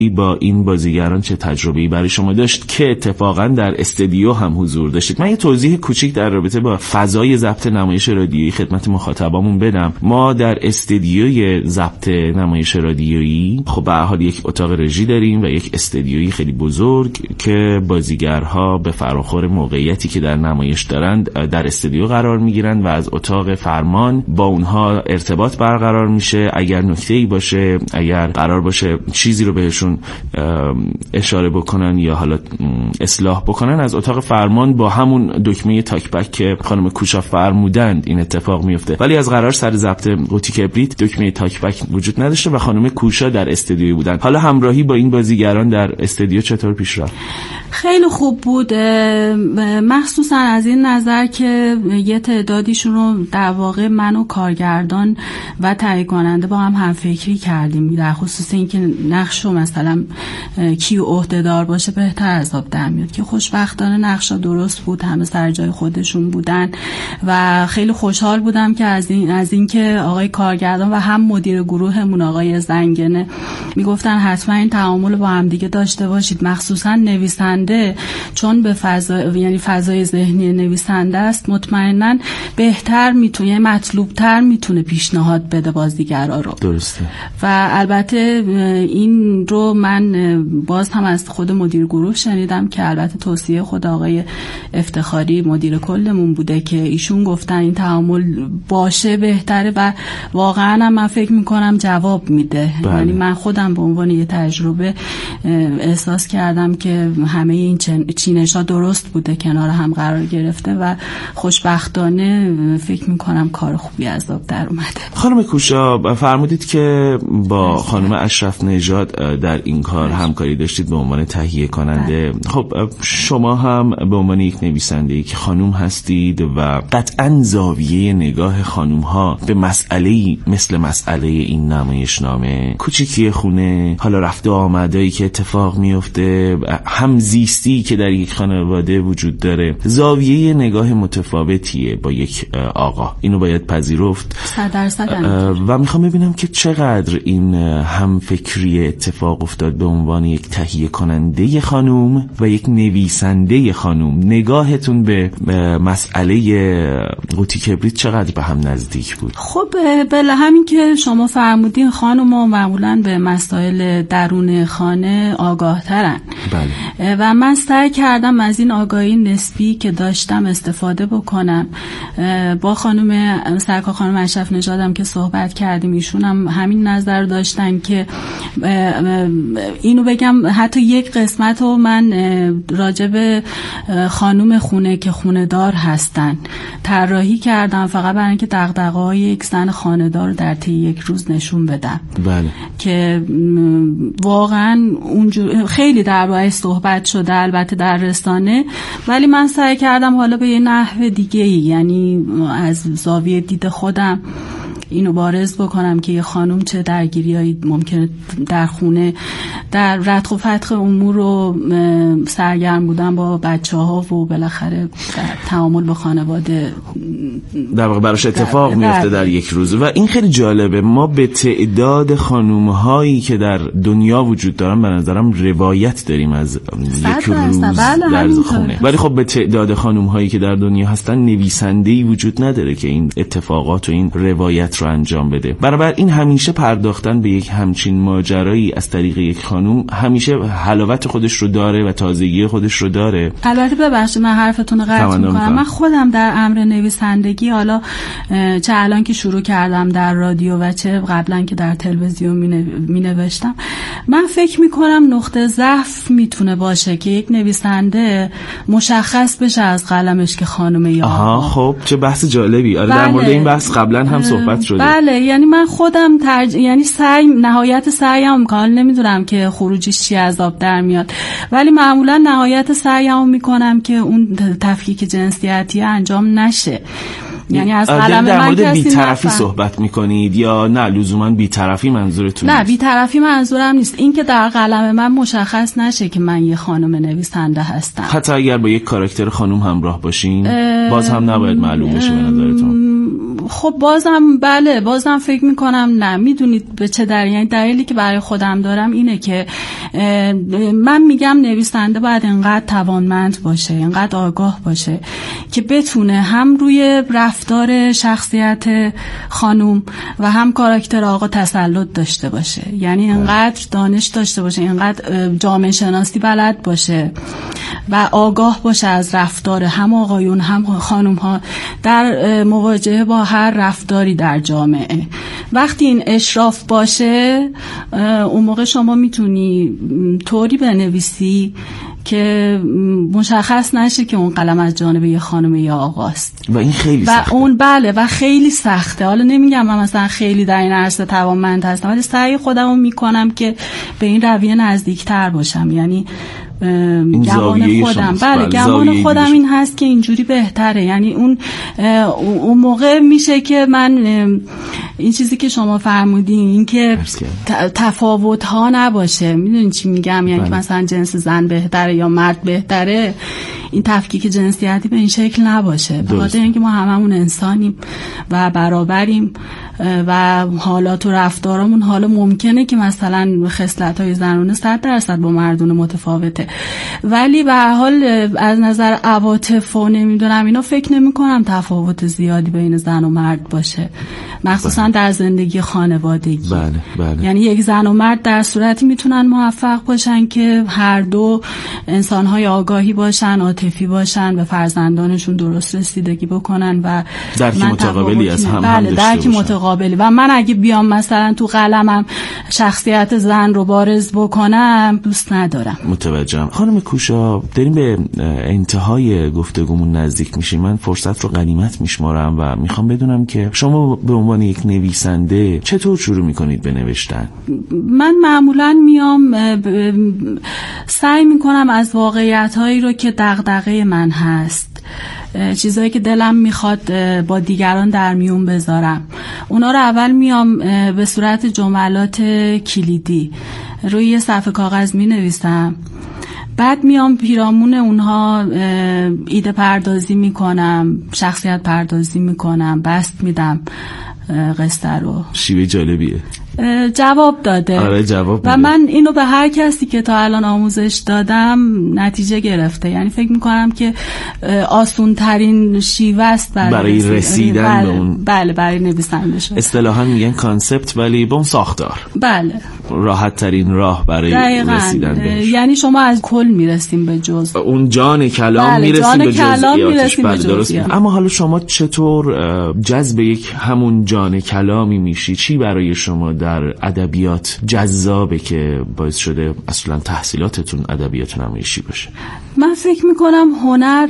با این بازیگران چه تجربه‌ای برای شما داشت که اتفاقا در استودیو هم حضور داشتید؟ من یه توضیح کوچیک در رابطه با فضای ضبط نمایش رادیویی خدمت مخاطبامون بدم. ما در استودیوی ضبط نمایش رادیویی خب به هر حال یک اتاق رژی داریم و یک استودیویی خیلی بزرگ که بازیگرها به فراخور موقعیتی که در نمایش دارند در استودیو قرار میگیرند و از اتاق فرمان با اونها ارتباط برقرار میشه. اگر نکته‌ای باشه، اگر قرار باشه چیزی رو بهشون اشاره بکنن یا حالا اصلاح بکنن، از اتاق فرمان با همون دکمه تاک بک که خانم کوشا فرمودند این اتفاق میفته. ولی از قرار سر ضبط قوطی کبریت دکمه تاک بک وجود نداشته و خانم کوشا در استودیو بودن. حالا همراهی با این بازیگران در استودیو چطور پیش رفت؟ خیلی خوب بود، مخصوصا از این نظر که یه تعدادیشون رو در واقع من و کارگردان و تهیه کننده با هم فکری کردیم در خصوص اینکه نقشو مثلا کی عهده‌دار باشه بهتر از آب در میاد، که خوشبختانه نقشا درست بود، همه سر جای خودشون بودن و خیلی خوشحال بودم که از این که آقای کارگردان و هم مدیر گروهمون آقای زنگنه میگفتن حتما این تعامل با هم دیگه داشته باشید، مخصوصا نویسنده چون به فضای ذهنی نویسنده است مطمئنا بهتر میتونه، مطلوبتر میتونه پیشنهاد بده بازیگرا رو. درسته. و البته این رو من باز هم از خود مدیر گروه شنیدم که البته توصیه خود آقای افتخاری مدیر کلمون بوده که ایشون گفتن این تعامل باشه بهتره و واقعا من فکر میکنم جواب میده. یعنی من خودم به عنوان یه تجربه احساس کردم که همه این چینش‌ها درست بوده، کنار هم قرار گرفته و خوشبختانه فکر میکنم کار خوبی از آب در اومده. خانم کوشا فرمودید که با خانم اشرف نژاد در این کار همکاری داشتید به عنوان تهیه کننده. خب شما هم به عنوان یک نویسنده که خانم هستید و قطعاً زاویه نگاه خانم ها به مسئله‌ای مثل مسئله این نمایشنامه، کوچیکی خونه، حالا رفت و آمدایی که اتفاق میفته، همزیستی که در یک خانواده وجود داره، زاویه نگاه متفاوتیه با یک آقا، اینو باید پذیرفت 100%. و میخوام ببینم که چقدر این همفکری اتفاق افتاد به عنوان یک تهیه کننده خانوم و یک نویسنده خانوم. نگاهتون به مسئله قوطی کبریت چقدر به هم نزدیک بود؟ خب بله، همین که شما فرمودین خانوما معمولاً به مسائل درون خانه آگاه ترن. بله. و من سعی کردم از این آگاهی نسبی که داشتم استفاده بکنم. با سرکار خانم اشرف نژادم که صحبت کردیم، ایشون هم همین نظر داشتن که اینو بگم حتی یک قسمت رو من راجب خانم خونه که خونه دار هستن طراحی کردم، فقط برای اینکه دغدغه‌های یک زن خانه دار در طی یک روز نشون بدم. بله. که واقعا اونجور خیلی درباره‌اش صحبت شده البته در رسانه، ولی من سعی کردم حالا به یه نحو دیگه، یعنی از زاویه دید خودم اینو بارز بکنم که یه خانم چه درگیریایی ممکنه در خونه در ردخ و فتخ امور رو سرگرم بودن با بچه‌ها و بالاخره در تعامل با خانواده در واقع براش اتفاق میفته در یک روز. و این خیلی جالبه، ما به تعداد خانوم‌هایی که در دنیا وجود دارن به نظرم روایت داریم از یک روز در خونه، ولی خب به تعداد خانوم‌هایی که در دنیا هستن نویسنده‌ای وجود نداره که این اتفاقات و این روایت رو انجام بده. بنابراین همیشه پرداختن به یک همچین ماجرایی از طریق یک خانوم همیشه حلاوت خودش رو داره و تازگی خودش رو داره. البته ببخشید من حرفتون رو قطع می‌کنم، من خودم در امر نویسندگی، حالا چه الان که شروع کردم در رادیو و چه قبلا که در تلویزیون می‌نوشتم، من فکر می‌کنم نقطه ضعف میتونه باشه که یک نویسنده مشخص بشه از قلمش که خانومه یا آقا. خب چه بحث جالبی. آره در مورد این بحث قبلا هم صحبت شده. بله، یعنی من خودم یعنی نهایت سعیم که نمیدونم که خروجیش چی از آب در میاد، ولی معمولا نهایت سعیم میکنم که اون تفکیک جنسیتی انجام نشه. یعنی از قلم در من مورد بی‌طرفی صحبت میکنید یا نه لزوما بی‌طرفی منظورتون؟ نه، بی‌طرفی منظورم نیست، این که در قلم من مشخص نشه که من یه خانم نویسنده هستم. حتی اگر با یک کاراکتر خانم همراه باشین باز هم نباید معلوم بشه به نظرتون؟ خب بازم فکر میکنم نه. میدونید به چه دلیلی که برای خودم دارم اینه که من میگم نویسنده باید انقدر توانمند باشه، انقدر آگاه باشه که بتونه هم روی رفتار شخصیت خانوم و هم کاراکتر آقا تسلط داشته باشه. یعنی انقدر دانش داشته باشه، انقدر جامعه شناسی بلد باشه و آگاه باشه از رفتار هم آقایون هم خانوم ها در مواجهه با هر رفتاری در جامعه. وقتی این اشراف باشه اون موقع شما میتونی طوری بنویسی که مشخص نشه که اون قلم از جانب یه خانم یا آقاست و این خیلی سخته. و خیلی سخته. حالا نمیگم من مثلا خیلی در این عرصه توانمند هستم، ولی سعی خودمو میکنم که به این رویه نزدیکتر باشم. یعنی گمان خودم گمان خودم این هست که اینجوری بهتره. یعنی اون موقع میشه که من این چیزی که شما فرمودین این که تفاوت ها نباشه. میدونین چی میگم؟ یعنی که مثلا جنس زن بهتره یا مرد بهتره، این تفکیک جنسیتی به این شکل نباشه. به خاطر اینکه ما هممون انسانیم و برابریم و حالات و رفتارمون حالا ممکنه که مثلا خصلت‌های زنانه 100% با مردونه متفاوته، ولی به هر حال از نظر عواطف و نمیدونم اینا فکر نمی‌کنم تفاوت زیادی بین زن و مرد باشه، مخصوصا در زندگی خانوادگی. بله. یعنی یک زن و مرد در صورتی میتونن موفق باشن که هر دو انسان‌های آگاهی باشن، عاطفی باشن، به فرزندانشون درست رسیدگی بکنن و درک متقابلی از هم داشته درک متقابلی. و من اگه بیام مثلا تو قلمم شخصیت زن رو بارز بکنم دوست ندارم. متوجهم. خانم کوشا، داریم به انتهای گفتگومون نزدیک میشیم. من فرصت رو غنیمت میشمارم و میخوام بدونم که شما به عنوان یک نویسنده چطور شروع میکنید به نوشتن؟ من معمولا میام سعی میکنم از واقعیت‌هایی رو که دغدغه من هست، چیزایی که دلم میخواد با دیگران در میون بذارم، اونا رو اول میام به صورت جملات کلیدی روی یه صفحه کاغذ مینویسم. بعد میام پیرامون اونها ایده پردازی میکنم، شخصیت پردازی میکنم، بست میدم قصه رو. شیوه جالبیه. جواب داده. آره جواب و من اینو به هر کسی که تا الان آموزش دادم نتیجه گرفته. یعنی فکر میکنم که آسون ترین شیوه است برای رسیدن به اون. بله برای نویسنده شدن. اصطلاحاً میگن کانسپت، ولی به اون ساختار. بله. راحت ترین راه برای رسیدن بهش. یعنی شما از کل میرسیم به جزء. اون جان کلام میرسیم به جزئیاتش. اما حالا شما چطور جذب یک همون جان کلامی میشی؟ چی برای شما در ادبیات جذابه که باعث شده اصلا تحصیلاتتون ادبیات نمایشی باشه؟ من فکر میکنم هنر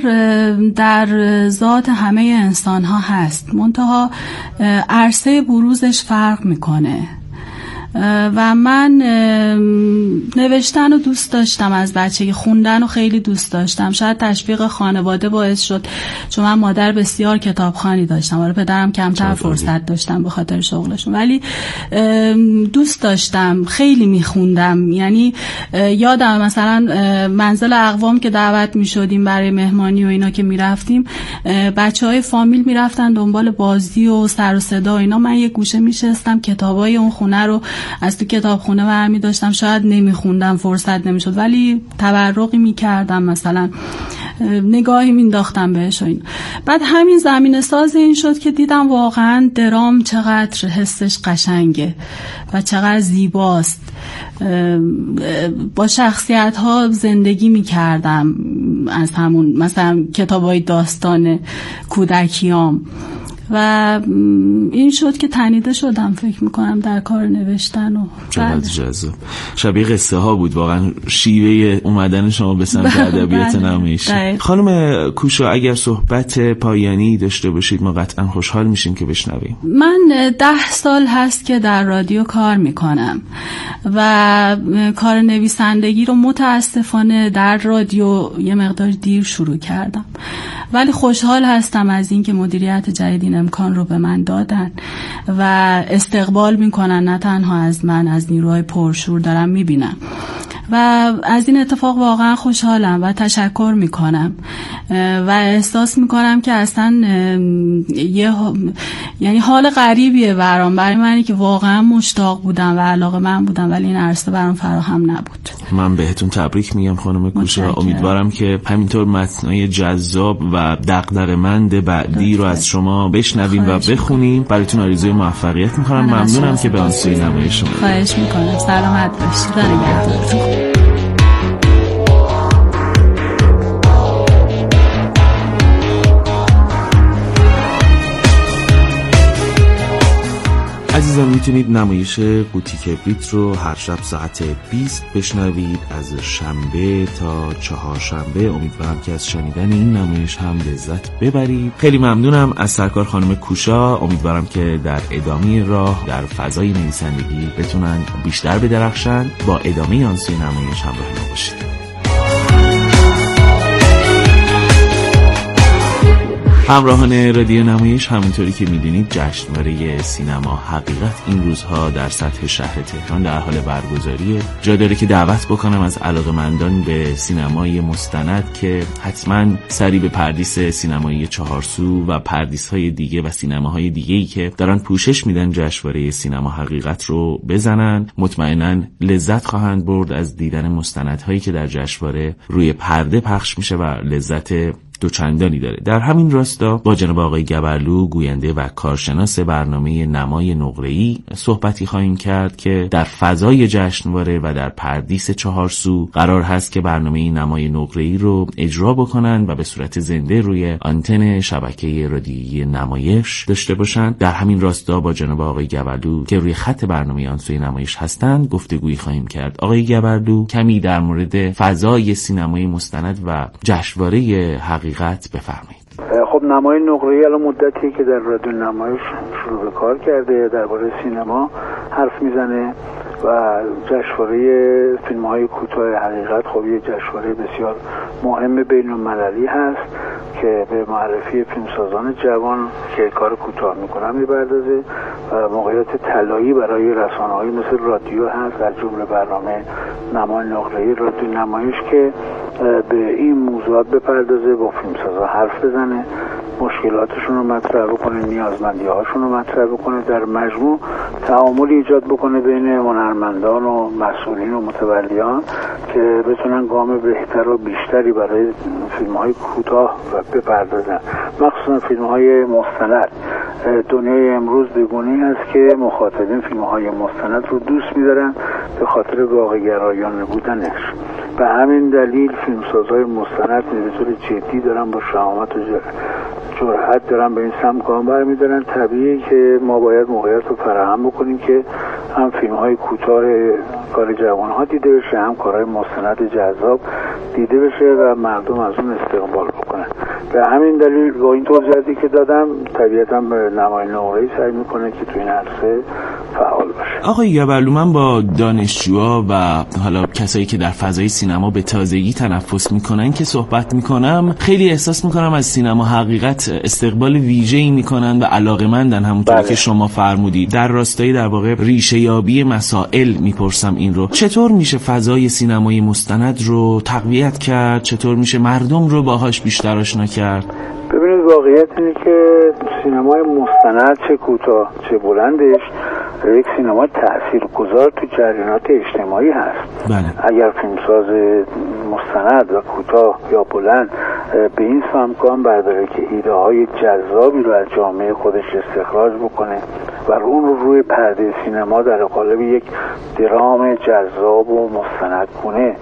در ذات همه انسان ها هست، منتها عرصه بروزش فرق میکنه. و من نوشتن رو دوست داشتم از بچگی، خوندن رو خیلی دوست داشتم. شاید تشویق خانواده باعث شد، چون من مادر بسیار کتابخوانی داشتم، ولی پدرم کمتر فرصت داشتم به خاطر شغلشون، ولی دوست داشتم، خیلی میخوندم. یعنی یادم مثلا منزل اقوام که دعوت میشدیم برای مهمانی و اینا که میرفتیم، بچهای فامیل میرفتن دنبال بازی و سر و صدا و اینا، من یه گوشه میشستم کتابای اون خونه رو از تو کتابخونه برمی داشتم. شاید نمیخوندم، فرصت نمیشد، ولی تبرقی میکردم، مثلا نگاهی مینداختم بهش و این. بعد همین زمینه ساز این شد که دیدم واقعا درام چقدر حسش قشنگه و چقدر زیباست. با شخصیت ها زندگی میکردم از همون مثلا کتابای داستان کودکیام و این شد که تنیده شدم فکر میکنم در کار نوشتن. و چقدر جذاب. شبیه قصه ها بود واقعا شیوه اومدن شما به سمت ادبیات نمایشی. خانم کوشا، اگر صحبت پایانی داشته باشید ما قطعا خوشحال میشیم که بشنویم. من 10 سال هست که در رادیو کار میکنم و کار نویسندگی رو متاسفانه در رادیو یه مقدار دیر شروع کردم، ولی خوشحال هستم از این که مدیریت جدید امکان رو به من دادن و استقبال میکنن، نه تنها از من، از نیروهای پرشور دارم میبینم و از این اتفاق واقعا خوشحالم و تشکر میکنم و احساس میکنم که اصلا یعنی حال غریبیه برای منی که واقعا مشتاق بودم و علاقه من بودم ولی این عرصه برام فراهم نبود. من بهتون تبریک میگم خانم کوشا. امیدوارم که همینطور متنای جذاب و دغدغه‌مند بعدی رو از شما بشنویم و بخونیم. براتون آرزوی موفقیت میکنم. ممنونم که به آن سوی نمایش شما. خواهش میکنم. سلامت باشید. نگهدارتون. عزیزان میتونید نمایش قوطی کبریت رو هر شب ساعت 20 بشنوید از شنبه تا چهارشنبه. امیدوارم که از شنیدن این نمایش هم لذت ببرید. خیلی ممنونم از سرکار خانم کوشا. امیدوارم که در ادامه راه در فضای نویسندگی بتونن بیشتر بدرخشن. با ادامه آن سوی نمایش همراه ما باشید. همراهان رادیو نمایش، همونطوری که میدونید جشنواره سینما حقیقت این روزها در سطح شهر تهران در حال برگزاریه. جا داره که دعوت بکنم از علاقه‌مندان به سینمای مستند که حتما سری به پردیس سینمایی چهارسو و پردیس‌های دیگه و سینماهای دیگه‌ای که دارن پوشش میدن جشنواره سینما حقیقت رو بزنن. مطمئناً لذت خواهند برد از دیدن مستندهایی که در جشنواره روی پرده پخش میشه و لذت دوچندانی داره. در همین راستا با جناب آقای گبرلو، گوینده و کارشناس برنامه نمای نقره‌ای، صحبتی خواهیم کرد که در فضای جشنواره و در پردیس چهارسو قرار هست که برنامه نمای نقره‌ای رو اجرا بکنن و به صورت زنده روی آنتن شبکه رادیویی نمایش داشته باشن. در همین راستا با جناب آقای گبرلو که روی خط برنامه آن سوی نمایش هستند گفتگویی خواهیم کرد. آقای گبرلو کمی در مورد فضای سینمای مستند و جشنواره حقیقت بفرمایید. خب نمای نقره‌ای الان مدتی که در رادیو نمایش شروع به کار کرده، درباره سینما حرف میزنه و جشنواره فیلم‌های کوتاه حقیقت خب یه جشنواره بسیار مهم بین‌المللی هست که به معرفی فیلمسازان جوان که کار کوتاه میکنن میپردازه و موقعیت طلایی برای رسانه‌های مثل رادیو هست، از جمله برنامه نمای نقره‌ای رادیو نمایش که به این موضوعات بپردازه، با فیلمسازا حرف بزنه، مشکلاتشون رو مطرح بکنه، نیازمندی‌هاشون رو مطرح بکنه، در مجموع تعاملی ایجاد بکنه بین هنرمندان و مسئولین و متولیان که بتونن گام بهتر و بیشتری برای فیلم‌های کوتاه بپردازن، مخصوصا فیلم‌های مستند. دنیای امروز بگونی هست که مخاطبین فیلم‌های مستند رو دوست می‌دارن به خاطر واقع‌گرایانه بودنش. به همین دلیل فیلمسازهای مستند به طور جدی دارن با شهامت و جرأت دارن به این سمت گام برمی‌دارن. طبیعیه که ما باید موقعیت رو فراهم بکنیم که هم فیلم‌های کوتاه کار جوان‌ها دیده بشه، هم کارهای مستند جذاب دیده بشه و مردم از اون استقبال بکنن. به همین دلیل با این توضیحاتی که دادم طبیعتاً به نمای نقره‌ای سعی می‌کنه که تو این عرصه فعال باشه. آقای گبرلو، من با دانشجوها و حالا کسایی که در فضای سینما به تازگی تنفس میکنن که صحبت میکنم، خیلی احساس میکنم از سینما حقیقت استقبال ویژه‌ای میکنن و علاقه‌مندن، همونطور که شما فرمودید. در راستای در واقع ریشه یابی مسائل میپرسم این رو، چطور میشه فضای سینمای مستند رو تقویت کرد؟ چطور میشه مردم رو باهاش بیشتر آشنا کرد؟ ببینید واقعیت اینه که سینمای مستند چه کوتاه چه بلندش یک سینما تاثیرگذار تو جریانات اجتماعی هست. بله. اگر فیلمساز مستند و کوتاه یا بلند به این سمت گام برداره که ایده های جذابی رو از جامعه خودش استخراج بکنه و اون رو روی پرده سینما در قالب یک درام جذاب و مستندگونه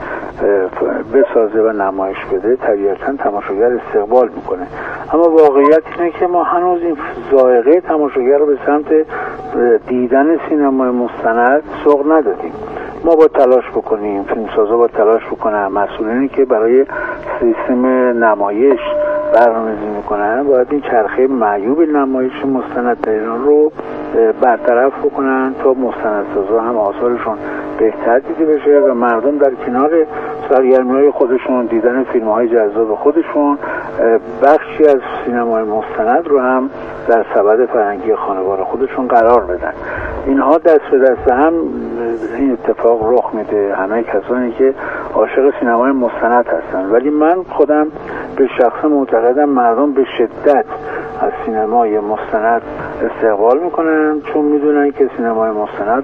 بسازه و نمایش بده، طبیعتاً تماشاگر استقبال میکنه. اما واقعیت اینه که ما هنوز این ذائقه تماشاگر رو به سمت دیدن سینمای مستند سوق ندادیم. ما با تلاش بکنیم، فیلمسازا با تلاش بکنن، مسئولینی که برای سیستم نمایش برنامه‌ریزی میکنن باید این چرخه معیوب نمایش مستند در ایران رو برطرف بکنن تا مستندسازا هم آثارشون بهتر دیده بشه و مردم در کنار سرگرمی‌های خودشون، دیدن فیلم‌های جذاب خودشون، بخشی از سینمای مستند رو هم در سبد فرهنگی خانوار خودشون قرار بدن. اینها دست به دست هم این اتفاق رخ میده، همه کسانی که عاشق سینمای مستند هستن. ولی من خودم به شخص معتقدم مردم به شدت از سینمای مستند استقبال میکنن، چون میدونن که سینمای مستند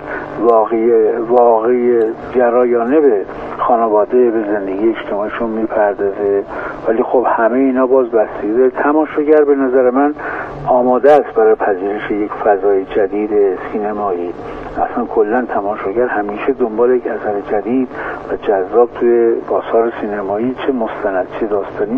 واقعی جرایانه به خانواده، به زندگی اجتماعیشون میپردازه. ولی خب همه اینا باز بستگی داره. تماشاگر به نظر من آماده است برای پذیرش یک فضای جدید سینمایی. اصلا کلا تماشاگر همیشه دنبال یک اثر جدید و جذاب توی آثار سینمایی، چه مستند چه داستانی،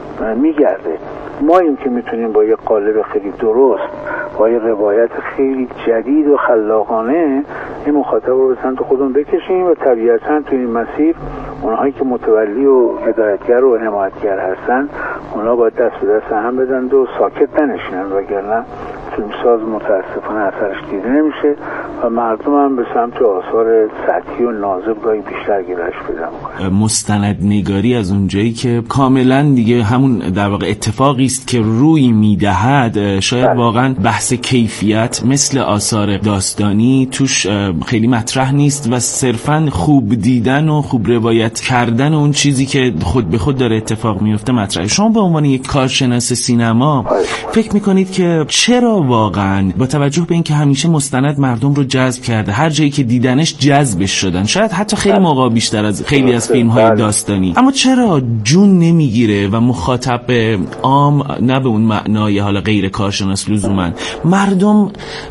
میگرده. ما این که میتونیم با یک قالب خیلی درست، با یک روایت خیلی جدید و خلاقانه این مخاطب رو به سمت خودمون بکشیم و طبیعتاً توی این مسیر اونهایی که متولی و هدایتگر و حمایتگر هستن اونا باید دست به دست هم بدن و ساکت ننشینن، وگرنه فیلمساز متاسفانه اثرش دیده نمیشه و مردم هم به سمت آثار سطحی و نازک گاهی بیشتر گرایش پیدا میکنه. مستندنگاری از اونجایی که کاملا دیگه همون در واقع اتفاقی است که روی میدهد، شاید واقعا بحث کیفیت مثل آثار داستانی توش خیلی مطرح نیست و صرفا خوب دیدن و خوب روایت کردن اون چیزی که خود به خود داره اتفاق میفته مطرحه. شما به عنوان یک کارشناس سینما فکر میکنید که چرا واقعا با توجه به اینکه همیشه مستند مردم رو جذب کرده، هر جایی که دیدنش جذبش شدن، شاید حتی خیلی موقع بیشتر از خیلی از فیلم‌های داستانی، اما چرا جون نمیگیره و مخاطب عام، نه به اون معنای حالا غیر کارشناس لزوما، مردم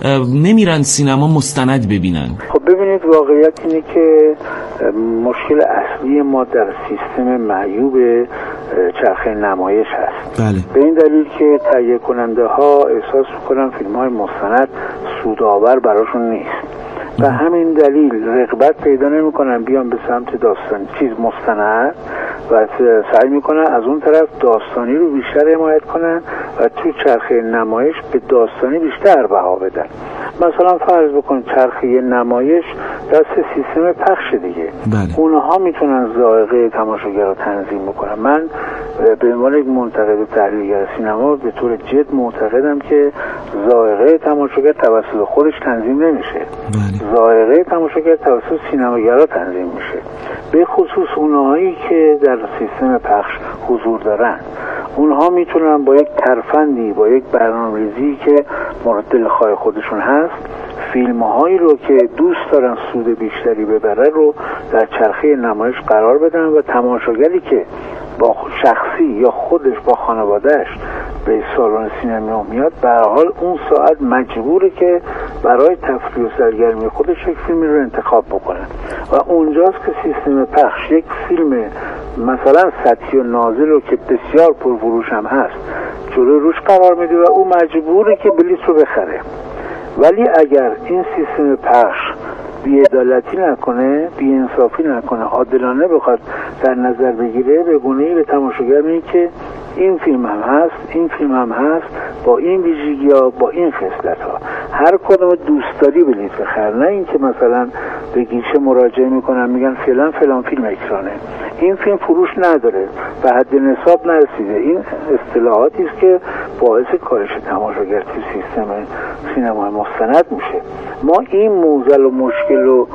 نمیرن سینما مستند ببینن؟ خب ببینید، واقعیت اینه که مشکل اصلی ما در سیستم معیوب چرخه نمایش هست. بله. به این دلیل که تهیه کننده ها احساس میکنن فیلم های مستند سودآور براشون نیست و همین دلیل رغبت پیدا نمیکنن بیان به سمت داستانی چیز مستند و سعی میکنن از اون طرف داستانی رو بیشتر حمایت کنن و تو چرخه نمایش به داستانی بیشتر بها بدن. مثلا فرض بکن چرخه نمایش دست سیستم پخش دیگه. بله. اونها میتونن ذائقه تماشاگر رو تنظیم بکنن. من به عنوان یک منتقد و تحلیلگر سینما به طور جد معتقدم که ذائقه تماشاگر توسط خودش تنظیم نمیشه. بله. ذائقه تماشاگر توسط سینماگرا تنظیم میشه، به خصوص اونهایی که در سیستم پخش حضور دارن. اونها میتونن با یک ترفندی، با یک برنامه‌ریزی که مورد دلخواه خودشون هست، فیلم‌هایی رو که دوست دارن سود بیشتری ببره رو در چرخه نمایش قرار بدن و تماشاگری که با شخصی یا خودش با خانوادهش به سالن سینما میاد، به هر حال اون ساعت مجبوره که برای تفریح و سرگرمی خودش یک فیلمی رو انتخاب بکنه و اونجاست که سیستم پخش یک فیلم مثلا سطحی و نازل رو که بسیار پرفروش هم هست جلوی روش قرار میده و او مجبوره که بلیط رو بخره. ولی اگر این سیستم پخش بی‌عدالتی نکنه، بی‌انصافی نکنه، عادلانه بخواد در نظر بگیره، به گونه‌ای به تماشاگر میگه که این فیلم هم هست، این فیلم هم هست، با این ویژگی‌ها، با این خصلت‌ها، هر کدوم دوست داری بلیط بخر، نه اینکه مثلا به گیشه مراجعه میکنن میگن فلان فیلم اکرانه، این فیلم فروش نداره، به حد نصاب نرسیده. این اصطلاحاتی است که باعث کاهش تماشاگر تو سیستم سینمای مستند میشه. ما این معضل و مشکل و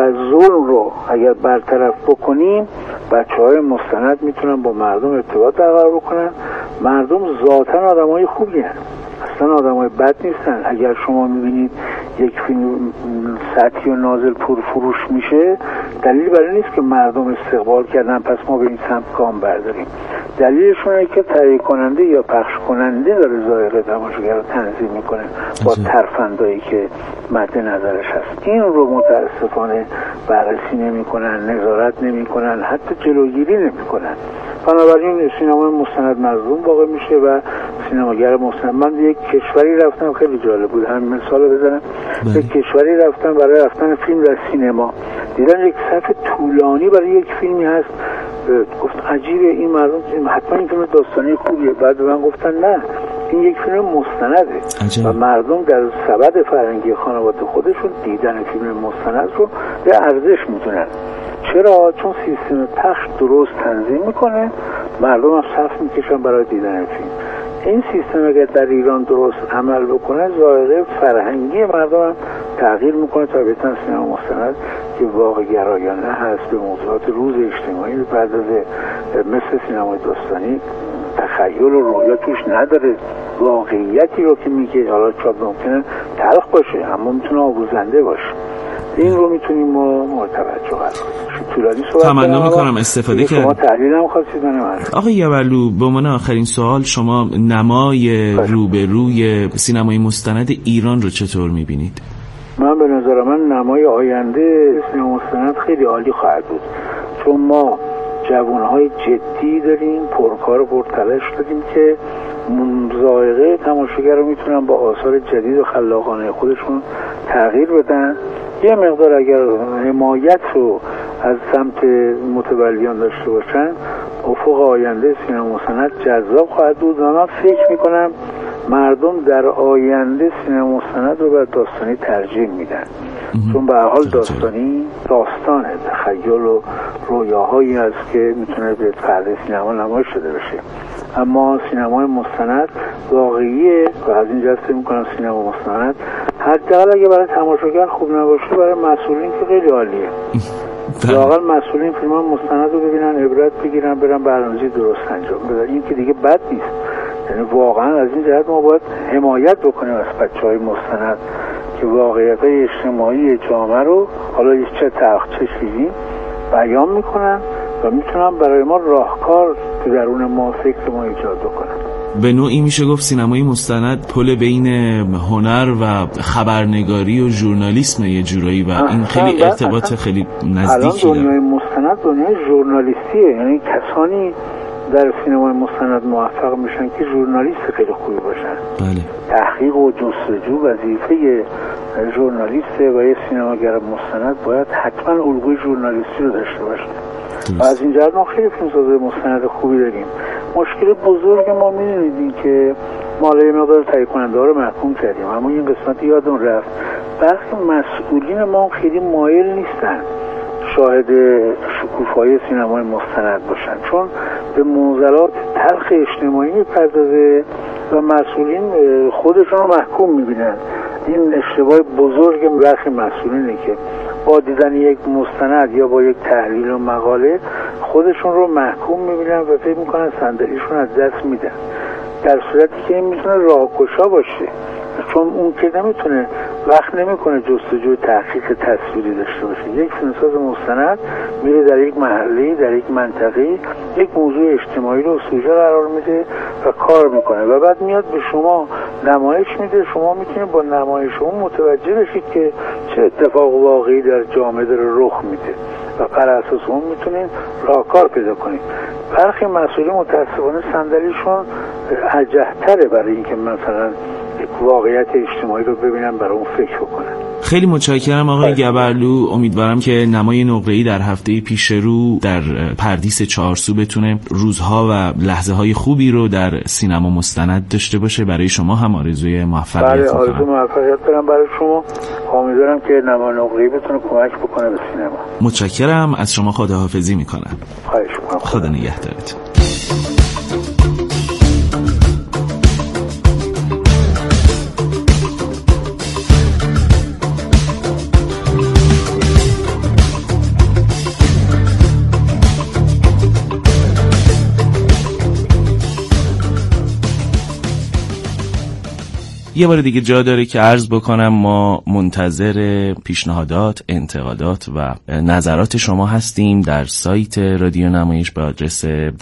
ظلم رو اگر برطرف بکنیم، بچه‌های مستند میتونن با مردم ارتباط برقرار بکنن. مردم ذاتاً آدمای خوبی هستن، اصلا آدمای بد نیستن. اگر شما میبینید یک فیلم سطحی و نازل پرفروش میشه، دلیل برای نیست که مردم استقبال کردن پس ما به این سمت گام برداریم. دلیلشون اینه که تهیه کننده یا پخش کننده داره ذائقه تماشاگر رو تنظیم میکنه با ترفندایی که مد نظرش هست. این رو متاسفانه بررسی نمیکنن، نظارت نمیکنن، حتی جلوگیری نمیکنن. بنابراین سینما مستند مظلوم واقع میشه و سینماگر مستند. من یک کشوری رفتم، خیلی جالب بود، همین مثال بزنم. یک کشوری رفتم برای رفتن فیلم در سینما، دیدم یک صف طولانی برای یک فیلمی هست. گفت عجیبه، این مردم حتما این فیلم داستانی خوبیه. بعد به من گفتن نه، این یک فیلم مستنده و مردم در سبد فرهنگی خانواده خودشون دیدن فیلم مستند رو به ارزش میدونن. چرا؟ چون سیستم پخش درست تنظیم میکنه، مردم هم صف میکشن برای دیدن فیلم. این سیستم اگر در ایران درست عمل بکنه، ذائقه فرهنگی مردم هم تغییر میکنه طبیعتا سینما مستند که واقع گرایانه هست، به موضوعات روز اجتماعی میپردازه، مثل سینمای داستانی تخیل و رویا توش نداره، واقعیتی رو که میگه حالا شاید ممکنه تلخ باشه اما میتونه آموزنده باشه. این رو میتونیم ما مورد توجه قرار بدیم. طولانی صحبت تمنا میکنم استفاده کنم. شما تحلیل هم خواستید منم. آقای یورلو، به عنوان آخرین سوال، شما نمای روبروی سینمای مستند ایران رو چطور میبینید؟ من به نظر من نمای آینده سینما مستند خیلی عالی خواهد بود، چون ما جوانهای جدی داریم، پرکار و پرتلاش داریم که ذائقه تماشاگر رو میتونن با آثار جدید و خلاقانه خودشون تغییر بدن. یه مقدار اگر حمایت رو از سمت متولیان داشته باشن، افق آینده سینما مستند جذاب خواهد بود و من فکر میکنم مردم در آینده سینما مستند رو به داستانی ترجیح میدن، چون به هر حال داستانی داستانه، تخیل و رویاهایی هست که میتونه به پرده سینما نمایش شده بشه. اما سینمای مستند واقعیه و از این جهت میکنم سینما مستند حداقل اگه برای تماشاگر خوب نباشه، برای مسئولین که خیلی عالیه. واقعا مسئولین فیلم مستند رو ببینن، عبرت بگیرن، برن برنامه‌ریزی درست انجام بدن. این که دیگه بد نیست. یعنی واقعا از این جهت ما باید حمایت بکنیم از بچه‌های مستند که واقعیت اجتماعی جامعه رو حالا چه تلخ چه شیرین بیان میکنن و میتونن برای ما راهکار تو درون ما، فکر ما ایجاد بکنن. به نوعی میشه گفت سینمای مستند پل بین هنر و خبرنگاری و ژورنالیسم یه جورایی و این خیلی ارتباط خیلی نزدیکی داره. الان دنیای مستند دنیای ژورنالیستیه، یعنی کسانی در سینمای مستند موفق میشن که ژورنالیست خیلی خوبی باشن. بله. تحقیق و جستجو وظیفه ژورنالیسته و یه سینماگر مستند باید حتما الگوی ژورنالیستی رو داشته باشه. و از این جهت ما خیلی فیلمسازهای مستند خوبی داریم. مشکل بزرگ ما می‌دونید که ما یه مقدار تهیه کننده ها رو محکوم کردیم، اما این قسمت یادم رفت برخی مسئولین ما خیلی مایل نیستن شاهد شکوفایی سینمای مستند باشن، چون به معضلات تلخ اجتماعی میپردازه و مسئولین خودشون رو محکوم میبینن. این اشتباه بزرگ برخی مسئولینه که با دیدن یک مستند یا با یک تحلیل و مقاله خودشون رو محکوم میبینن و فکر میکنن صندلیشون از دست میدن، در صورتی که این میتونه راهگشا باشه، چون اون که نمیتونه وقت نمیکنه جستجوی تحقیق تصویری داشته باشه. یک فیلمساز مستند میره در یک محله، در یک منطقه، یک موضوع اجتماعی رو سوژه قرار میده و کار میکنه و بعد میاد به شما نمایش میده. شما میتونید با نمایش اون متوجه بشید که چه اتفاق واقعی در جامعه داره رخ میده و بر اساس اون میتونید راهکار پیدا کنید. برخی مسئولین متاسفانه صندلیشون ارجح‌تره برای اینکه مثلا واقعیت اجتماعی رو ببینم، برای اون فکر بکنم. خیلی متشکرم آقای گبرلو. امیدوارم که نمای نقره‌ای در هفته پیش رو در پردیس چهارسو بتونه روزها و لحظه‌های خوبی رو در سینما مستند داشته باشه. برای شما هم آرزوی موفقیت می‌کنم. بله، آرزوی موفقیت دارم برای شما. امیدوارم که نمای نقره‌ای بتونه کمک بکنه به سینما. متشکرم، از شما خداحافظی می‌کنم. خواهش می‌کنم. خدا نگهدارتون. یه بار دیگه جا داره که عرض بکنم ما منتظر پیشنهادات، انتقادات و نظرات شما هستیم در سایت رادیو نمایش به آدرس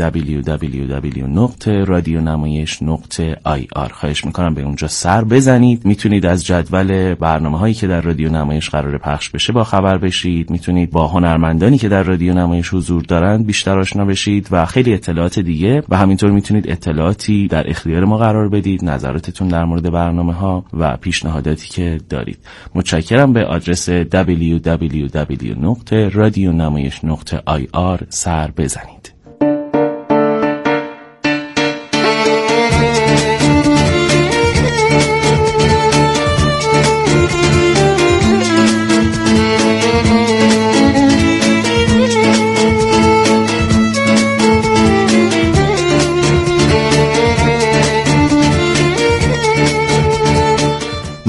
www.radionamayish.ir. خواهش میکنم به اونجا سر بزنید. میتونید از جدول برنامه‌هایی که در رادیو نمایش قرار پخش بشه با خبر بشید، میتونید با هنرمندانی که در رادیو نمایش حضور دارند بیشتر آشنا بشید و خیلی اطلاعات دیگه، و همینطور میتونید اطلاعاتی در اختیار ما قرار بدید، نظراتتون در مورد برنامه‌ها و پیشنهاداتی که دارید. متشکرم. به آدرس www.radionamayish.ir سر بزنید.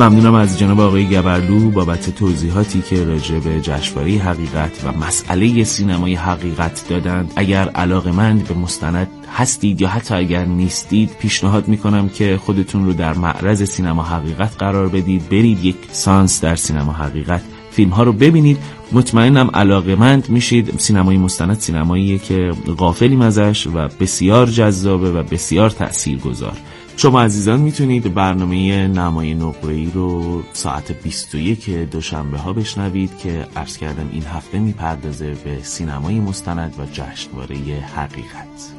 ممنونم از جناب آقای گبرلو بابت توضیحاتی که راجع به جشنواره حقیقت و مسئله سینمای حقیقت دادند. اگر علاقه‌مند به مستند هستید یا حتی اگر نیستید، پیشنهاد میکنم که خودتون رو در معرض سینما حقیقت قرار بدید، برید یک سانس در سینما حقیقت فیلم ها رو ببینید. مطمئنم علاقه‌مند میشید. سینمای مستند سینماییه که غافلیم ازش و بسیار جذابه و بسیار تاثیرگذار. شما عزیزان میتونید برنامه نمای نقره‌ای رو ساعت 21 دوشنبه ها بشنوید که عرض کردم این هفته میپردازه به سینمای مستند و جشنواره حقیقت.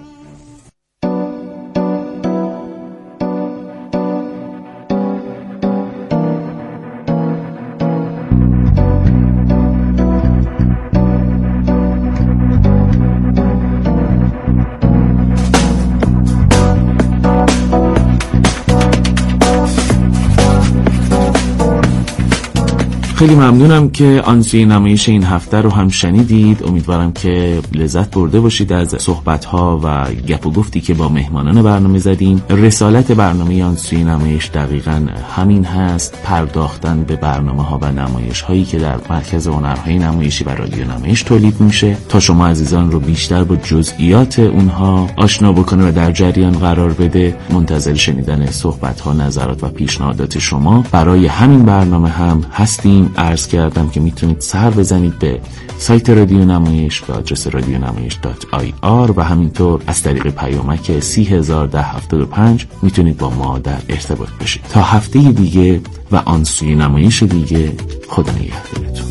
خیلی ممنونم که آنسوی نمایش این هفته رو هم شنیدید. امیدوارم که لذت برده باشید از صحبت‌ها و گپ و گفتی که با مهمانان برنامه زدیم. رسالت برنامه آنسوی نمایش دقیقاً همین هست، پرداختن به برنامه‌ها و نمایش‌هایی که در مرکز هنرهای نمایشی و رادیو نمایش تولید میشه تا شما عزیزان رو بیشتر با جزئیات اونها آشنا بکنه و در جریان قرار بده. منتظر شنیدن صحبت‌ها، نظرات و پیشنهادات شما برای همین برنامه هم هستیم. عرض کردم که میتونید سر بزنید به سایت رادیو نمایش به آدرس radionamayish.ir و همینطور از طریق پیامک 301075 میتونید با ما در ارتباط باشید. تا هفته دیگه و آنسوی نمایش دیگه، خدا نگهدارتون.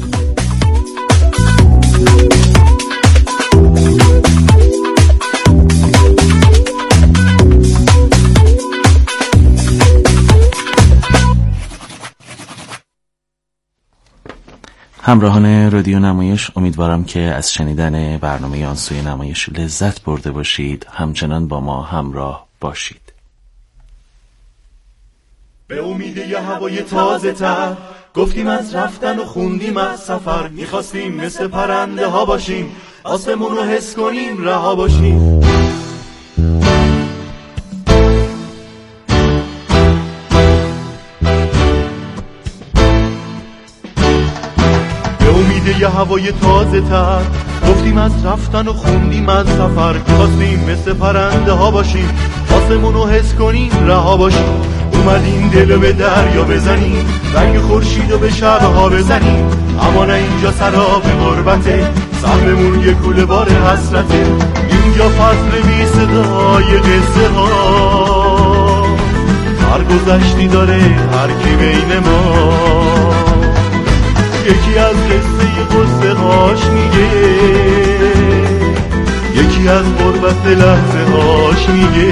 همراهان رادیو نمایش، امیدوارم که از شنیدن برنامه آنسوی نمایش لذت برده باشید. همچنان با ما همراه باشید. به امید یه هوای تازه تر گفتیم از رفتن و خوندیم از سفر، میخواستیم مثل پرنده ها باشیم، آسمون رو حس کنیم، رها باشیم. یه هوای تازه تر گفتیم از رفتن و خوندیم از سفر، می‌خواستیم مثل پرنده ها باشیم، آسمون رو حس کنیم، رها باشیم. اومدیم دلو به دریا بزنیم، رنگ خورشید رو به شبها بزنیم، اما نه اینجا سراب غربته، سهممون یه کوله بار حسرته. اینجا فصل بی صدای قصه ها، هر گذشتی داره هر کی بین ما، یکی از قصه هاش میگه، یکی از غربت لحظه هاش میگه.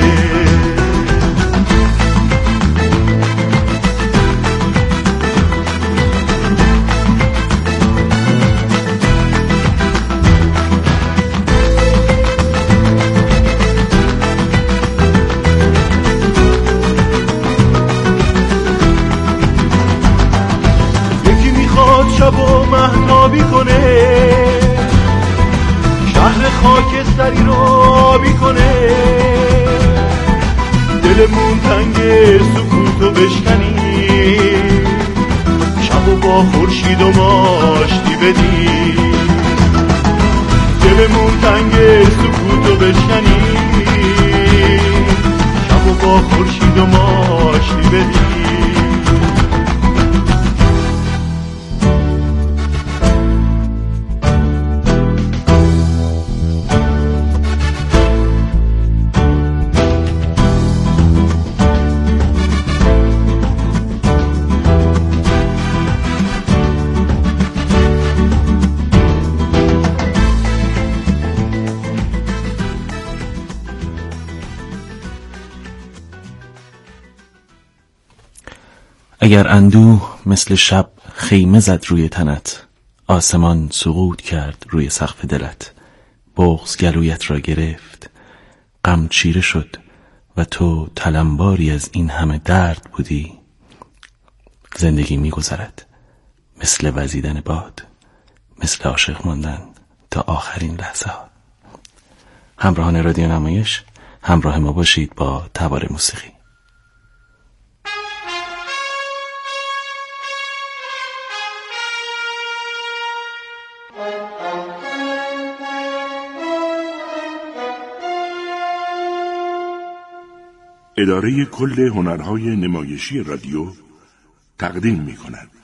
شبو مهتابی کنه، شهر خاکستری رو آبی کنه، دلمون تنگ سکوتو بشکنی، شبو با خورشید و ماشتی بدی، دلمون تنگ سکوتو بشکنی، شبو با خورشید و ماشتی بدی. اگر اندوه مثل شب خیمه زد روی تنت، آسمان سقوط کرد روی سقف دلت، بغض گلویت را گرفت، غم چیره شد و تو تلمباری از این همه درد بودی. زندگی می‌گذرد مثل وزیدن باد، مثل عاشق ماندن تا آخرین لحظه ها. همراهان رادیو نمایش، همراه ما باشید با تبار موسیقی. اداره کل هنرهای نمایشی رادیو تقدیم می‌کند.